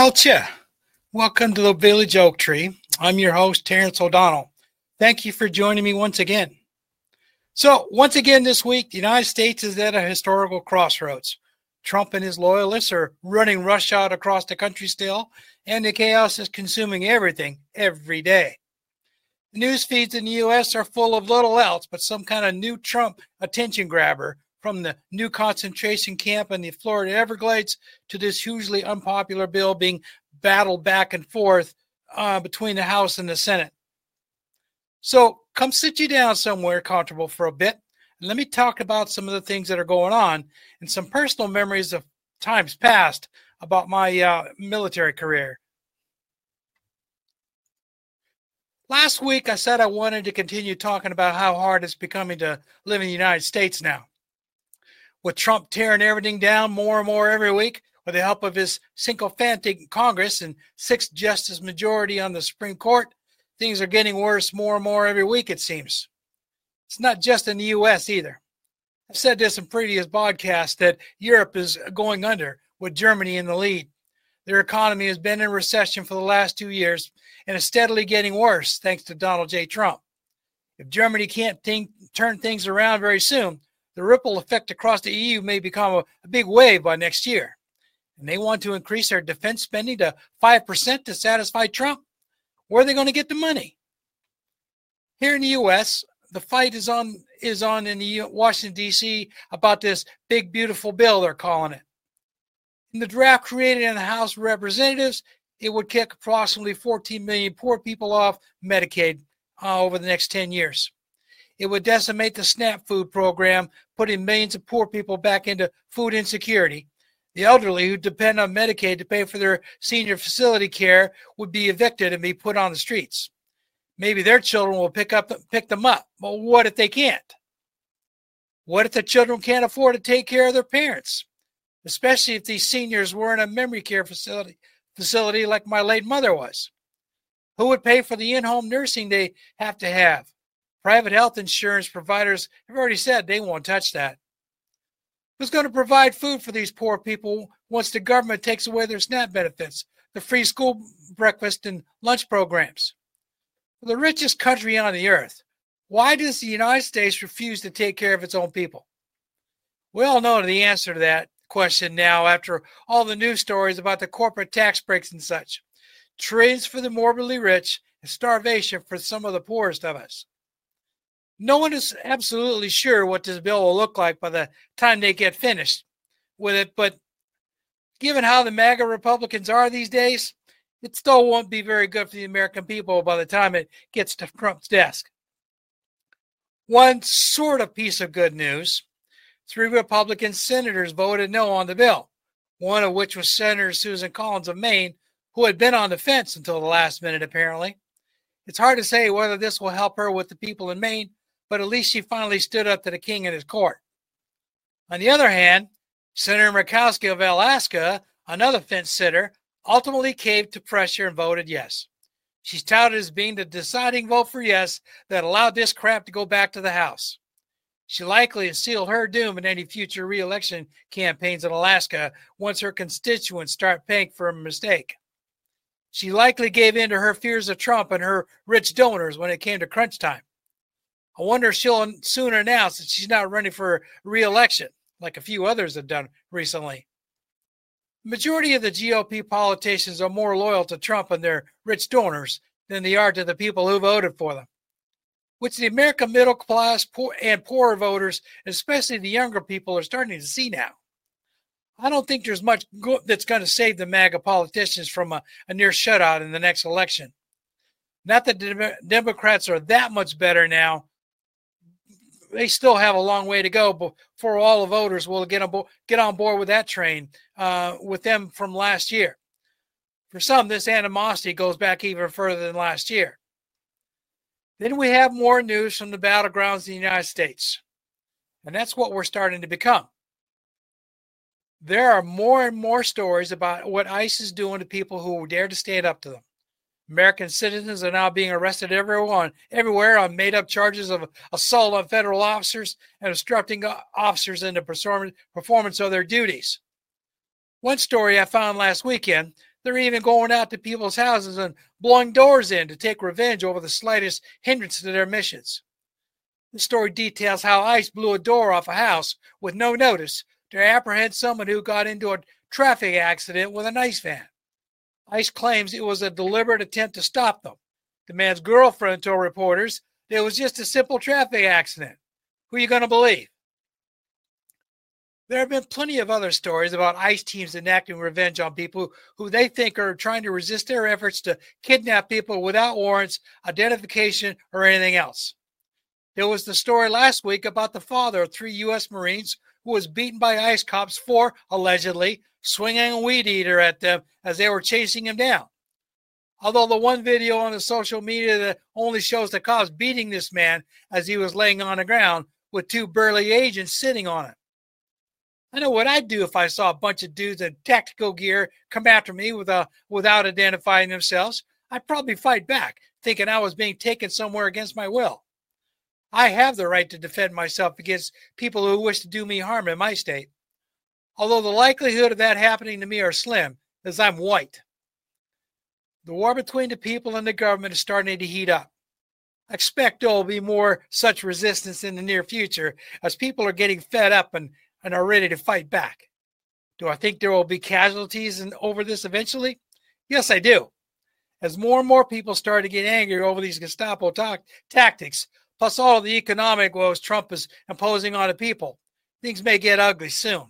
Welcha. Welcome to the Village Oak Tree. I'm your host, Terrence O'Donnell. Thank you for joining me once again. So, once again this week, the United States is at a historical crossroads. Trump and his loyalists are running roughshod across the country still, and the chaos is consuming everything every day. The news feeds in the U.S. are full of little else but some kind of new Trump attention grabber, from the new concentration camp in the Florida Everglades to this hugely unpopular bill being battled back and forth between the House and the Senate. So come sit you down somewhere comfortable for a bit, and let me talk about some of the things that are going on and some personal memories of times past about my military career. Last week, I said I wanted to continue talking about how hard it's becoming to live in the United States now. With Trump tearing everything down more and more every week with the help of his sycophantic Congress and 6th Justice majority on the Supreme Court, things are getting worse more and more every week, it seems. It's not just in the U.S. either. I've said this in previous podcasts that Europe is going under with Germany in the lead. Their economy has been in recession for the last 2 years and is steadily getting worse thanks to Donald J. Trump. If Germany can't turn things around very soon, the ripple effect across the EU may become a big wave by next year. And they want to increase their defense spending to 5% to satisfy Trump. Where are they going to get the money? Here in the U.S., the fight is on in the Washington, D.C. about this big, beautiful bill, they're calling it. In the draft created in the House of Representatives, it would kick approximately 14 million poor people off Medicaid over the next 10 years. It would decimate the SNAP food program, putting millions of poor people back into food insecurity. The elderly who depend on Medicaid to pay for their senior facility care would be evicted and be put on the streets. Maybe their children will pick them up. But what if they can't? What if the children can't afford to take care of their parents? Especially if these seniors were in a memory care facility like my late mother was. Who would pay for the in-home nursing they have to have? Private health insurance providers have already said they won't touch that. Who's going to provide food for these poor people once the government takes away their SNAP benefits, the free school breakfast and lunch programs? For the richest country on the earth, why does the United States refuse to take care of its own people? We all know the answer to that question now after all the news stories about the corporate tax breaks and such. Trillions for the morbidly rich and starvation for some of the poorest of us. No one is absolutely sure what this bill will look like by the time they get finished with it, but given how the MAGA Republicans are these days, it still won't be very good for the American people by the time it gets to Trump's desk. One sort of piece of good news: 3 Republican senators voted no on the bill, one of which was Senator Susan Collins of Maine, who had been on the fence until the last minute, apparently. It's hard to say whether this will help her with the people in Maine, but at least she finally stood up to the king in his court. On the other hand, Senator Murkowski of Alaska, another fence sitter, ultimately caved to pressure and voted yes. She's touted as being the deciding vote for yes that allowed this crap to go back to the House. She likely has sealed her doom in any future re-election campaigns in Alaska once her constituents start paying for a mistake. She likely gave in to her fears of Trump and her rich donors when it came to crunch time. I wonder if she'll soon announce that she's not running for re-election, like a few others have done recently. The majority of the GOP politicians are more loyal to Trump and their rich donors than they are to the people who voted for them, which the American middle class and poorer voters, especially the younger people, are starting to see now. I don't think there's much good that's going to save the MAGA politicians from a near shutout in the next election. Not that the Democrats are that much better now. They still have a long way to go before all the voters will get on board with that train with them from last year. For some, this animosity goes back even further than last year. Then we have more news from the battlegrounds in the United States. And that's what we're starting to become. There are more and more stories about what ICE is doing to people who dare to stand up to them. American citizens are now being arrested everywhere on made-up charges of assault on federal officers and obstructing officers in the performance of their duties. One story I found last weekend, They're even going out to people's houses and blowing doors in to take revenge over the slightest hindrance to their missions. The story details how ICE blew a door off a house with no notice to apprehend someone who got into a traffic accident with an ICE van. ICE claims it was a deliberate attempt to stop them. The man's girlfriend told reporters that it was just a simple traffic accident. Who are you going to believe? There have been plenty of other stories about ICE teams enacting revenge on people who they think are trying to resist their efforts to kidnap people without warrants, identification, or anything else. There was the story last week about the father of 3 U.S. Marines who was beaten by ICE cops for, allegedly, swinging a weed eater at them as they were chasing him down. Although the one video on the social media that only shows the cops beating this man as he was laying on the ground with 2 burly agents sitting on him. I know what I'd do if I saw a bunch of dudes in tactical gear come after me without identifying themselves. I'd probably fight back, thinking I was being taken somewhere against my will. I have the right to defend myself against people who wish to do me harm in my state. Although the likelihood of that happening to me are slim, as I'm white. The war between the people and the government is starting to heat up. I expect there will be more such resistance in the near future as people are getting fed up and are ready to fight back. Do I think there will be casualties over this eventually? Yes, I do. As more and more people start to get angry over these Gestapo tactics, plus all of the economic woes Trump is imposing on the people, things may get ugly soon.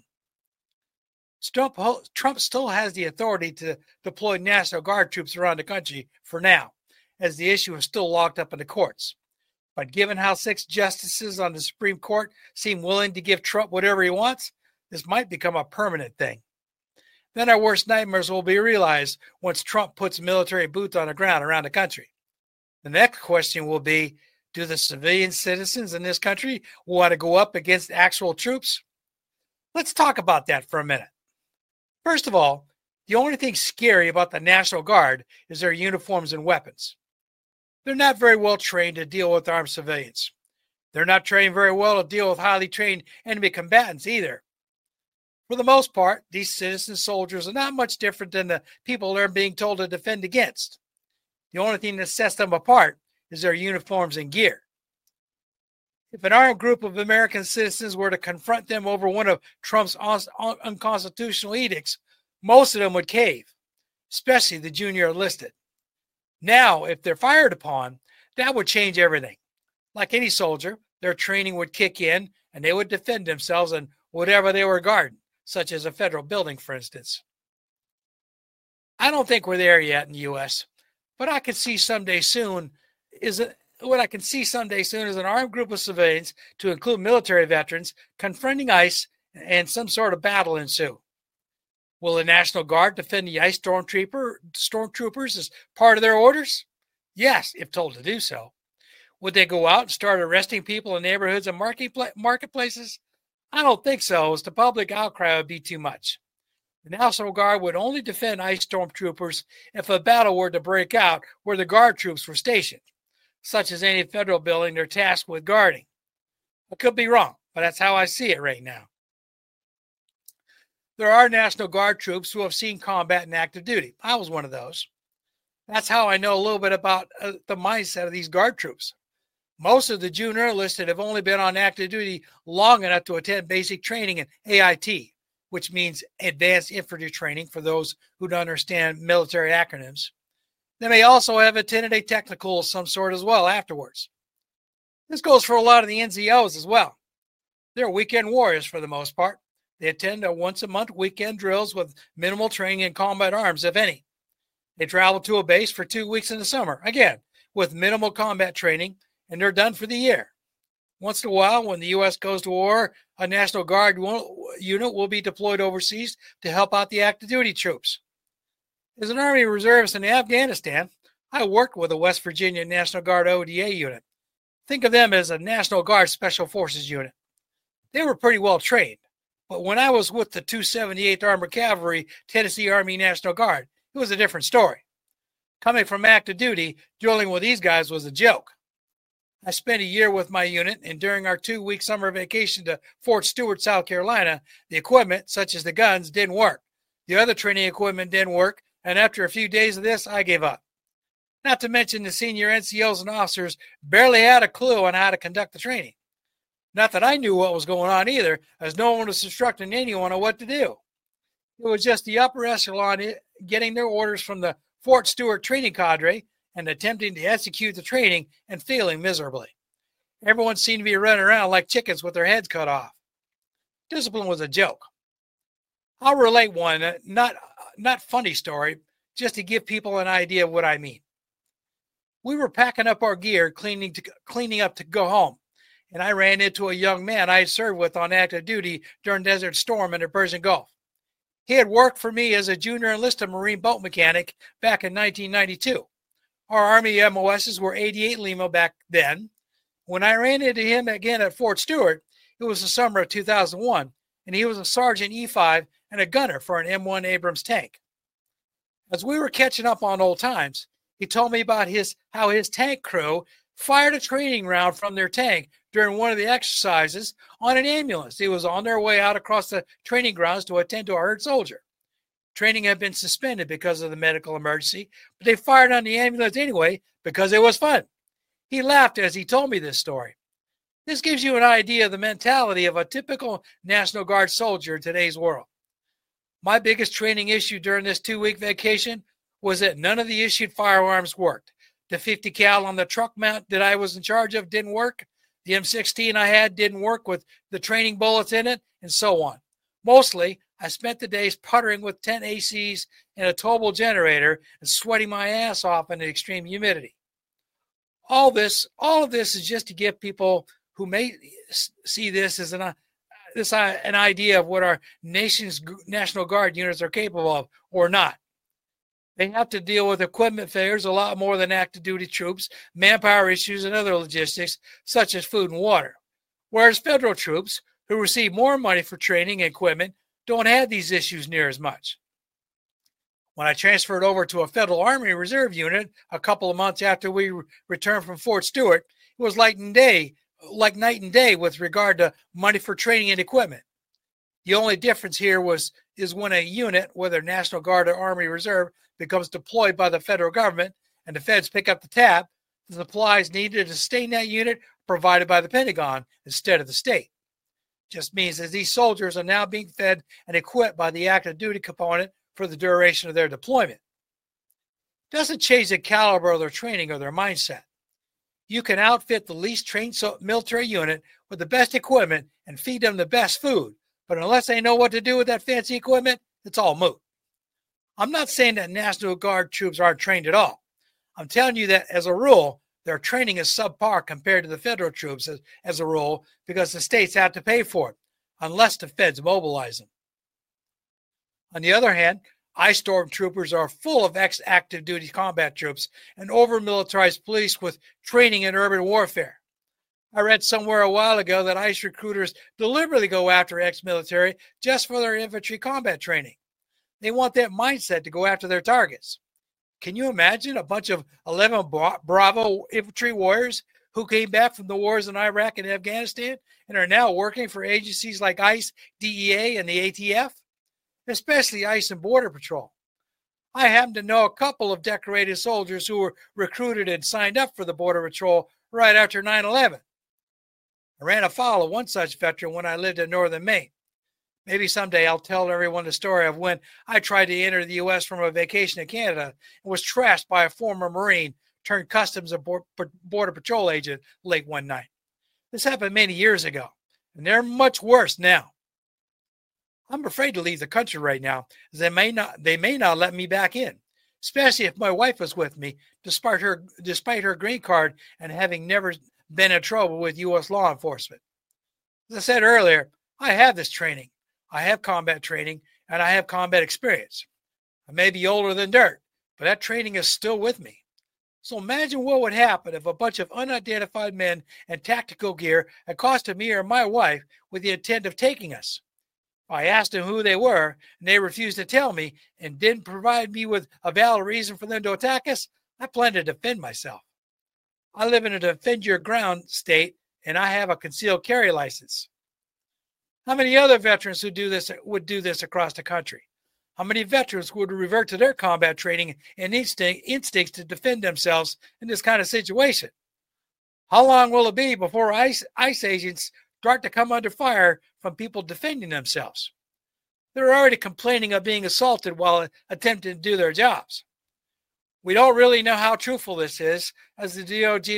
Trump still has the authority to deploy National Guard troops around the country for now, as the issue is still locked up in the courts. But given how 6 justices on the Supreme Court seem willing to give Trump whatever he wants, this might become a permanent thing. Then our worst nightmares will be realized once Trump puts military boots on the ground around the country. The next question will be, do the civilian citizens in this country want to go up against actual troops? Let's talk about that for a minute. First of all, the only thing scary about the National Guard is their uniforms and weapons. They're not very well trained to deal with armed civilians. They're not trained very well to deal with highly trained enemy combatants either. For the most part, these citizen soldiers are not much different than the people they're being told to defend against. The only thing that sets them apart is their uniforms and gear. If an armed group of American citizens were to confront them over one of Trump's unconstitutional edicts, most of them would cave, especially the junior enlisted. Now, if they're fired upon, that would change everything. Like any soldier, their training would kick in and they would defend themselves in whatever they were guarding, such as a federal building, for instance. I don't think we're there yet in the U.S., but I can see someday soon is an armed group of civilians, to include military veterans, confronting ICE and some sort of battle ensue. Will the National Guard defend the ICE stormtroopers as part of their orders? Yes, if told to do so. Would they go out and start arresting people in neighborhoods and marketplaces? I don't think so, as the public outcry would be too much. The National Guard would only defend ICE stormtroopers if a battle were to break out where the Guard troops were stationed, such as any federal building they're tasked with guarding. I could be wrong, but that's how I see it right now. There are National Guard troops who have seen combat and active duty. I was one of those. That's how I know a little bit about the mindset of these Guard troops. Most of the junior enlisted have only been on active duty long enough to attend basic training in AIT, which means Advanced Infantry Training for those who don't understand military acronyms. They may also have attended a technical of some sort as well afterwards. This goes for a lot of the NCOs as well. They're weekend warriors for the most part. They attend once-a-month weekend drills with minimal training in combat arms, if any. They travel to a base for 2 weeks in the summer, again, with minimal combat training, and they're done for the year. Once in a while, when the U.S. goes to war, a National Guard unit will be deployed overseas to help out the active duty troops. As an Army reservist in Afghanistan, I worked with a West Virginia National Guard ODA unit. Think of them as a National Guard Special Forces unit. They were pretty well trained, but when I was with the 278th Armored Cavalry Tennessee Army National Guard, it was a different story. Coming from active duty, drilling with these guys was a joke. I spent a year with my unit, and during our 2-week summer vacation to Fort Stewart, South Carolina, the equipment, such as the guns, didn't work. The other training equipment didn't work, and after a few days of this, I gave up. Not to mention the senior NCOs and officers barely had a clue on how to conduct the training. Not that I knew what was going on either, as no one was instructing anyone on what to do. It was just the upper echelon getting their orders from the Fort Stewart training cadre and attempting to execute the training and failing miserably. Everyone seemed to be running around like chickens with their heads cut off. Discipline was a joke. I'll relate one, not funny story, just to give people an idea of what I mean. We were packing up our gear, cleaning up to go home, and I ran into a young man I had served with on active duty during Desert Storm in the Persian Gulf. He had worked for me as a junior enlisted Marine boat mechanic back in 1992. Our Army MOSs were 88 Lima back then. When I ran into him again at Fort Stewart, it was the summer of 2001, and he was a Sergeant E5 and a gunner for an M1 Abrams tank. As we were catching up on old times, he told me about how his tank crew fired a training round from their tank during one of the exercises on an ambulance. He was on their way out across the training grounds to attend to a hurt soldier. Training had been suspended because of the medical emergency, but they fired on the ambulance anyway because it was fun. He laughed as he told me this story. This gives you an idea of the mentality of a typical National Guard soldier in today's world. My biggest training issue during this 2-week vacation was that none of the issued firearms worked. The 50 cal on the truck mount that I was in charge of didn't work. The M16 I had didn't work with the training bullets in it, and so on. Mostly, I spent the days puttering with 10 ACs and a Tobel generator and sweating my ass off in the extreme humidity. All of this is just to give people who may see this as an idea of what our nation's National Guard units are capable of or not. They have to deal with equipment failures a lot more than active duty troops, manpower issues, and other logistics, such as food and water. Whereas federal troops, who receive more money for training and equipment, don't have these issues near as much. When I transferred over to a Federal Army Reserve unit a couple of months after we returned from Fort Stewart, it was like night and day with regard to money for training and equipment. The only difference here is when a unit, whether National Guard or Army Reserve, becomes deployed by the federal government and the feds pick up the tab, the supplies needed to sustain that unit are provided by the Pentagon instead of the state. Just means that these soldiers are now being fed and equipped by the active duty component for the duration of their deployment. It doesn't change the caliber of their training or their mindset. You can outfit the least trained military unit with the best equipment and feed them the best food, but unless they know what to do with that fancy equipment, it's all moot. I'm not saying that National Guard troops aren't trained at all. I'm telling you that as a rule, their training is subpar compared to the federal troops as a rule because the states have to pay for it, unless the feds mobilize them. On the other hand, ISTORM troopers are full of ex-active duty combat troops and over-militarized police with training in urban warfare. I read somewhere a while ago that ICE recruiters deliberately go after ex-military just for their infantry combat training. They want that mindset to go after their targets. Can you imagine a bunch of 11 Bravo infantry warriors who came back from the wars in Iraq and Afghanistan and are now working for agencies like ICE, DEA, and the ATF? Especially ICE and Border Patrol. I happen to know a couple of decorated soldiers who were recruited and signed up for the Border Patrol right after 9/11. I ran afoul of one such veteran when I lived in northern Maine. Maybe someday I'll tell everyone the story of when I tried to enter the U.S. from a vacation in Canada and was trashed by a former Marine turned Customs and Border Patrol agent late one night. This happened many years ago, and they're much worse now. I'm afraid to leave the country right now, as they may not let me back in, especially if my wife was with me, despite her green card and having never been in trouble with U.S. law enforcement. As I said earlier, I have this training. I have combat training, and I have combat experience. I may be older than dirt, but that training is still with me. So imagine what would happen if a bunch of unidentified men in tactical gear accosted me or my wife with the intent of taking us. I asked them who they were, and they refused to tell me and didn't provide me with a valid reason for them to attack us. I plan to defend myself. I live in a defend your ground state, and I have a concealed carry license. How many other veterans would do this across the country? How many veterans would revert to their combat training and instincts to defend themselves in this kind of situation? How long will it be before ICE agents start to come under fire from people defending themselves? They're already complaining of being assaulted while attempting to do their jobs. We don't really know how truthful this is, as the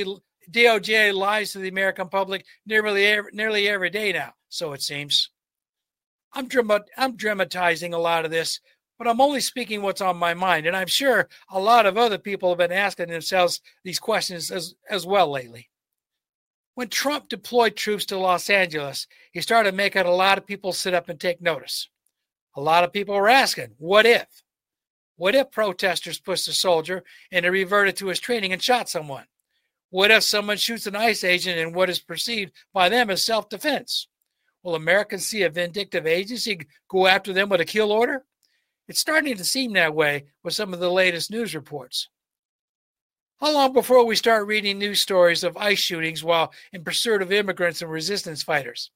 DOJ lies to the American public nearly every day now, so it seems. I'm dramatizing a lot of this, but I'm only speaking what's on my mind, and I'm sure a lot of other people have been asking themselves these questions as well lately. When Trump deployed troops to Los Angeles, he started making a lot of people sit up and take notice. A lot of people were asking, what if? What if protesters pushed a soldier and he reverted to his training and shot someone? What if someone shoots an ICE agent in what is perceived by them as self-defense? Will Americans see a vindictive agency go after them with a kill order? It's starting to seem that way with some of the latest news reports. How long before we start reading news stories of ICE shootings while in pursuit of immigrants and resistance fighters?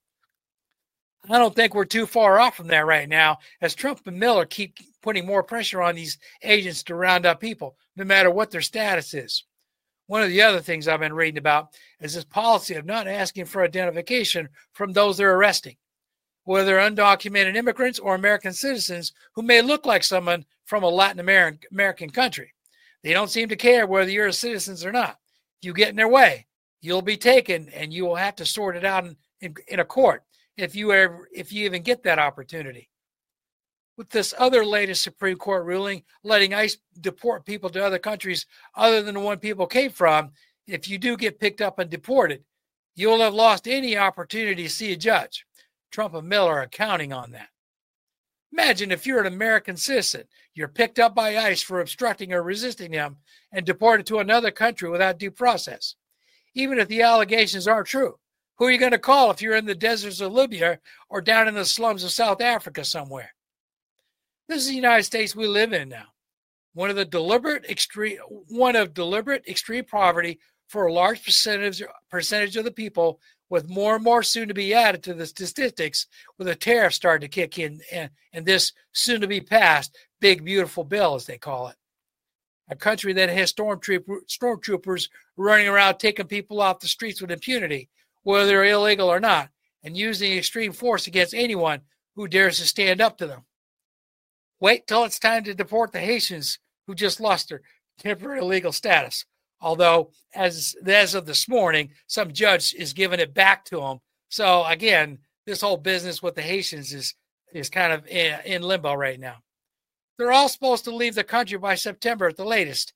I don't think we're too far off from that right now, as Trump and Miller keep putting more pressure on these agents to round up people, no matter what their status is. One of the other things I've been reading about is this policy of not asking for identification from those they're arresting, whether undocumented immigrants or American citizens who may look like someone from a Latin American country. They don't seem to care whether you're a citizen or not. If you get in their way, you'll be taken, and you will have to sort it out in a court if you even get that opportunity. With this other latest Supreme Court ruling letting ICE deport people to other countries other than the one people came from, if you do get picked up and deported, you'll have lost any opportunity to see a judge. Trump and Miller are counting on that. Imagine if you're an American citizen, you're picked up by ICE for obstructing or resisting them and deported to another country without due process. Even if the allegations aren't true, who are you going to call if you're in the deserts of Libya or down in the slums of South Africa somewhere? This is the United States we live in now. One of deliberate extreme poverty for a large percentage of the people, with more and more soon to be added to the statistics, with the tariffs starting to kick in and this soon to be passed big beautiful bill, as they call it. A country that has stormtroopers running around taking people off the streets with impunity, whether they're illegal or not, and using extreme force against anyone who dares to stand up to them. Wait till it's time to deport the Haitians who just lost their temporary legal status. Although, as of this morning, some judge is giving it back to them. So again, this whole business with the Haitians is kind of in limbo right now. They're all supposed to leave the country by September at the latest.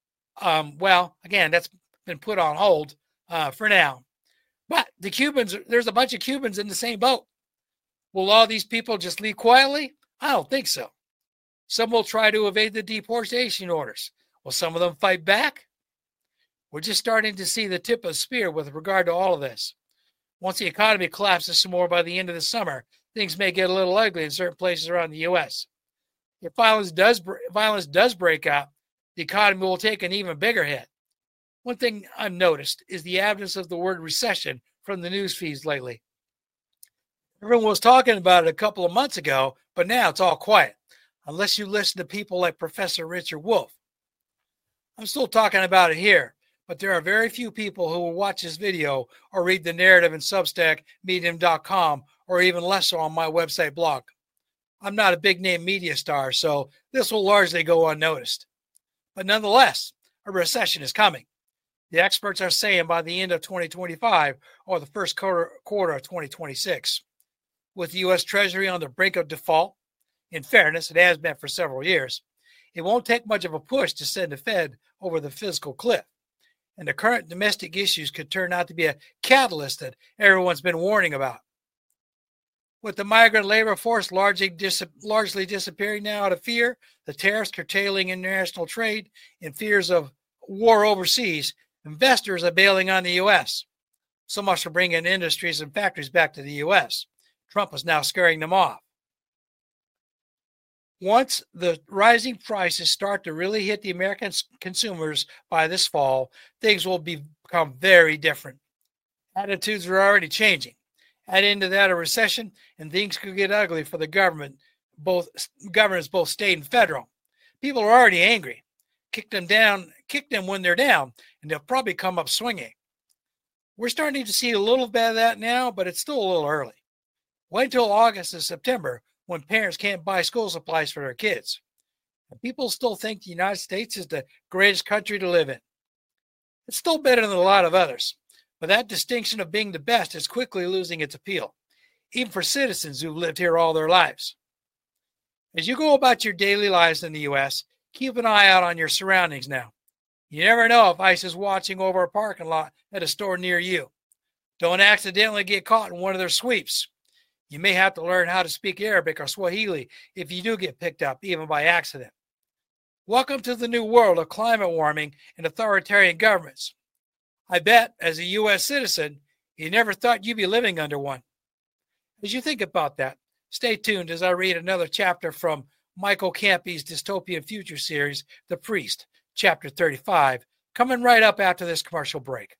Well, again, that's been put on hold for now. But the Cubans, there's a bunch of Cubans in the same boat. Will all these people just leave quietly? I don't think so. Some will try to evade the deportation orders. Will some of them fight back? We're just starting to see the tip of the spear with regard to all of this. Once the economy collapses some more by the end of the summer, things may get a little ugly in certain places around the U.S. If violence does break out, the economy will take an even bigger hit. One thing I've noticed is the absence of the word recession from the news feeds lately. Everyone was talking about it a couple of months ago, but now it's all quiet, unless you listen to people like Professor Richard Wolff. I'm still talking about it here, but there are very few people who will watch this video or read the narrative in Substack, Medium.com, or even less so on my website blog. I'm not a big name media star, so this will largely go unnoticed. But nonetheless, a recession is coming. The experts are saying by the end of 2025 or the first quarter of 2026. With the U.S. Treasury on the brink of default, in fairness, it has been for several years, it won't take much of a push to send the Fed over the fiscal cliff. And the current domestic issues could turn out to be a catalyst that everyone's been warning about. With the migrant labor force largely disappearing now out of fear, the tariffs curtailing international trade, and fears of war overseas, investors are bailing on the U.S. So much for bringing industries and factories back to the U.S. Trump is now scaring them off. Once the rising prices start to really hit the American consumers by this fall, things will become very different. Attitudes are already changing. Add into that a recession, and things could get ugly for the government governors, both state and federal. People are already angry. Kick them when they're down, and they'll probably come up swinging. We're starting to see a little bit of that now, but it's still a little early. Wait until August and September when parents can't buy school supplies for their kids. And people still think the United States is the greatest country to live in. It's still better than a lot of others, but that distinction of being the best is quickly losing its appeal, even for citizens who've lived here all their lives. As you go about your daily lives in the U.S., keep an eye out on your surroundings now. You never know if ICE is watching over a parking lot at a store near you. Don't accidentally get caught in one of their sweeps. You may have to learn how to speak Arabic or Swahili if you do get picked up, even by accident. Welcome to the new world of climate warming and authoritarian governments. I bet, as a U.S. citizen, you never thought you'd be living under one. As you think about that, stay tuned as I read another chapter from Michael Campy's dystopian future series, The Priest, Chapter 35, coming right up after this commercial break.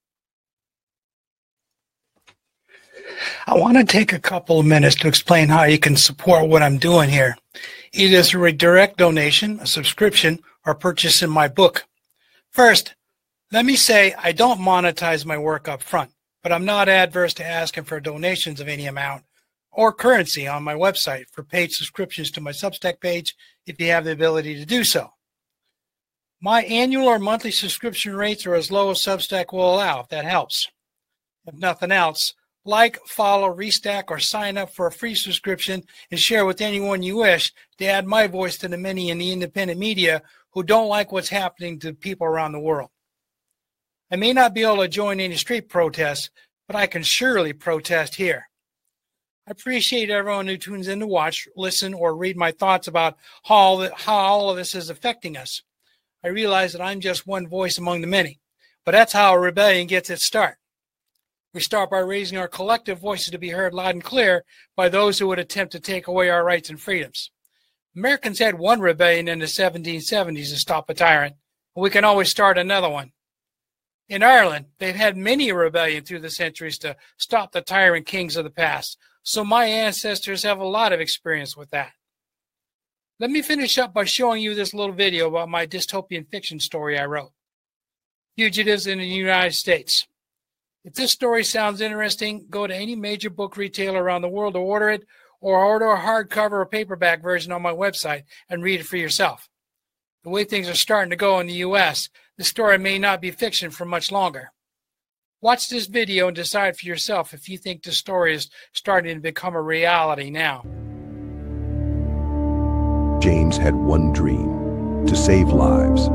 I want to take a couple of minutes to explain how you can support what I'm doing here, either through a direct donation, a subscription, or purchasing my book. First, let me say I don't monetize my work up front, but I'm not adverse to asking for donations of any amount or currency on my website for paid subscriptions to my Substack page if you have the ability to do so. My annual or monthly subscription rates are as low as Substack will allow, if that helps. If nothing else, like, follow, restack, or sign up for a free subscription and share with anyone you wish to add my voice to the many in the independent media who don't like what's happening to people around the world. I may not be able to join any street protests, but I can surely protest here. I appreciate everyone who tunes in to watch, listen, or read my thoughts about how all of this is affecting us. I realize that I'm just one voice among the many, but that's how a rebellion gets its start. We start by raising our collective voices to be heard loud and clear by those who would attempt to take away our rights and freedoms. Americans had one rebellion in the 1770s to stop a tyrant, and we can always start another one. In Ireland, they've had many rebellions through the centuries to stop the tyrant kings of the past, so my ancestors have a lot of experience with that. Let me finish up by showing you this little video about my dystopian fiction story I wrote, Fugitives in the United States. If this story sounds interesting, go to any major book retailer around the world to order it, or order a hardcover or paperback version on my website and read it for yourself. The way things are starting to go in the U.S., the story may not be fiction for much longer. Watch this video and decide for yourself if you think the story is starting to become a reality now. James had one dream: to save lives.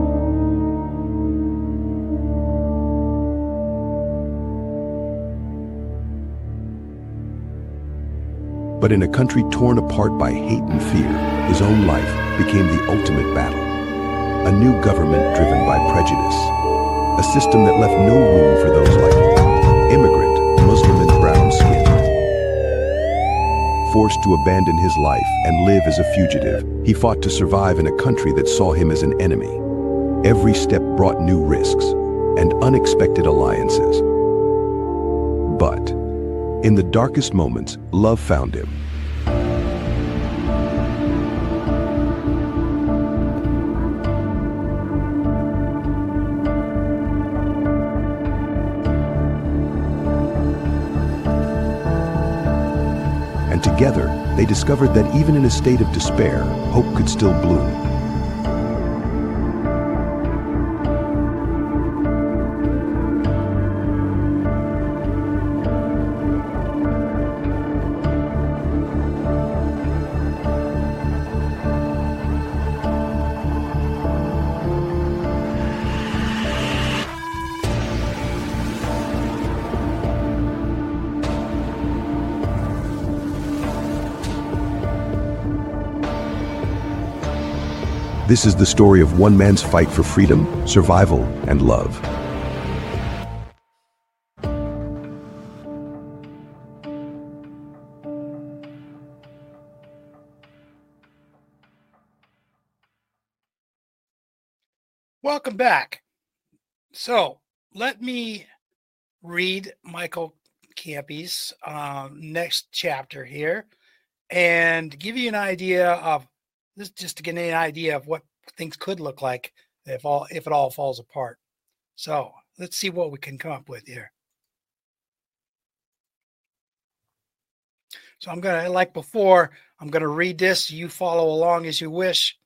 But in a country torn apart by hate and fear, his own life became the ultimate battle. A new government driven by prejudice. A system that left no room for those like him. Immigrant, Muslim and brown-skinned. Forced to abandon his life and live as a fugitive, he fought to survive in a country that saw him as an enemy. Every step brought new risks and unexpected alliances. But in the darkest moments, love found him. And together, they discovered that even in a state of despair, hope could still bloom. This is the story of one man's fight for freedom, survival, and love. Welcome back. So let me read Michael Campy's next chapter here. and give you an idea of this, just to get an idea of what things could look like if it all falls apart. So let's see what we can come up with here. So I'm going to, like before, I'm going to read this. You follow along as you wish.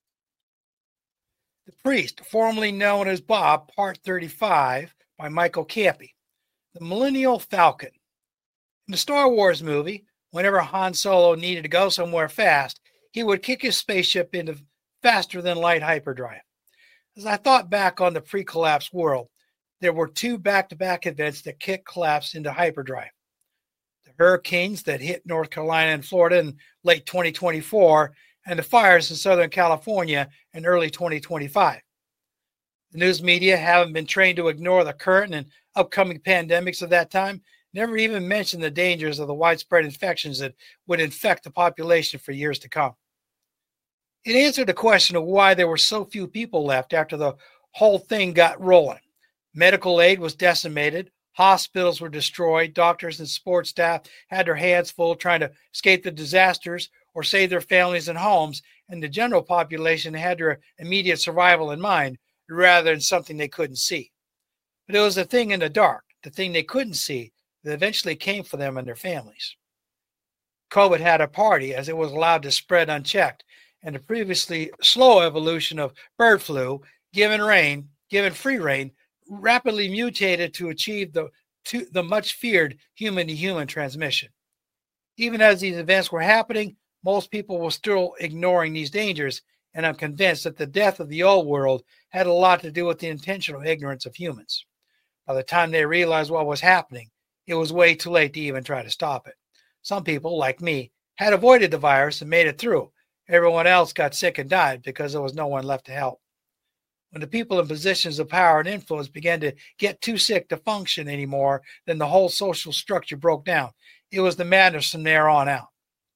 The Priest, formerly known as Bob, Part 35 by Michael Campy. The Millennial Falcon. In the Star Wars movie, whenever Han Solo needed to go somewhere fast, he would kick his spaceship into faster-than-light hyperdrive. As I thought back on the pre-collapse world, there were two back-to-back events that kicked collapse into hyperdrive. The hurricanes that hit North Carolina and Florida in late 2024, and the fires in Southern California in early 2025. The news media, having been trained to ignore the current and upcoming pandemics of that time, never even mentioned the dangers of the widespread infections that would infect the population for years to come. It answered the question of why there were so few people left after the whole thing got rolling. Medical aid was decimated, hospitals were destroyed, doctors and support staff had their hands full trying to escape the disasters or save their families and homes, and the general population had their immediate survival in mind rather than something they couldn't see. But it was the thing in the dark, the thing they couldn't see, that eventually came for them and their families. COVID had a party as it was allowed to spread unchecked, and the previously slow evolution of bird flu, given free rein, rapidly mutated to achieve the much feared human-to-human transmission. Even as these events were happening, most people were still ignoring these dangers, and I'm convinced that the death of the old world had a lot to do with the intentional ignorance of humans. By the time they realized what was happening, it was way too late to even try to stop it. Some people, like me, had avoided the virus and made it through. Everyone else got sick and died because there was no one left to help. When the people in positions of power and influence began to get too sick to function anymore, then the whole social structure broke down. It was the madness from there on out.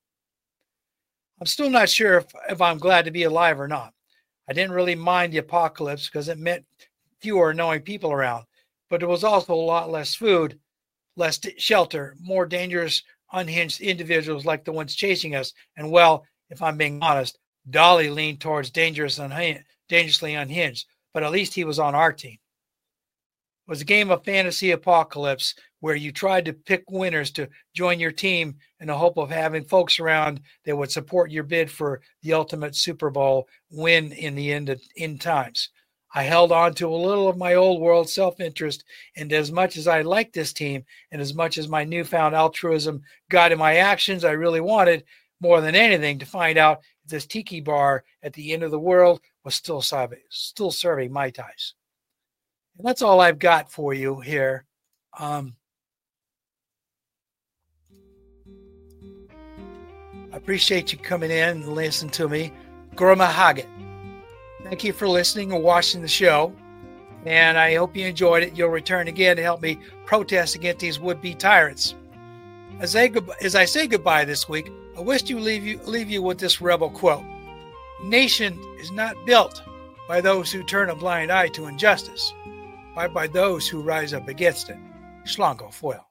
I'm still not sure if I'm glad to be alive or not. I didn't really mind the apocalypse because it meant fewer annoying people around, but there was also a lot less food, less shelter, more dangerous, unhinged individuals like the ones chasing us. And well, if I'm being honest, Dolly leaned towards dangerously unhinged, but at least he was on our team. It was a game of fantasy apocalypse where you tried to pick winners to join your team in the hope of having folks around that would support your bid for the ultimate Super Bowl win in the end times. I held on to a little of my old world self-interest, and as much as I liked this team and as much as my newfound altruism guided my actions, I really wanted, more than anything, to find out if this tiki bar at the end of the world was still serving Mai Tais. And that's all I've got for you here. I appreciate you coming in and listening to me. Gorma Haggett. Thank you for listening and watching the show. And I hope you enjoyed it. You'll return again to help me protest against these would-be tyrants. As I say goodbye this week, I wish to leave you with this rebel quote. Nation is not built by those who turn a blind eye to injustice, but by those who rise up against it. Schlango Foyle.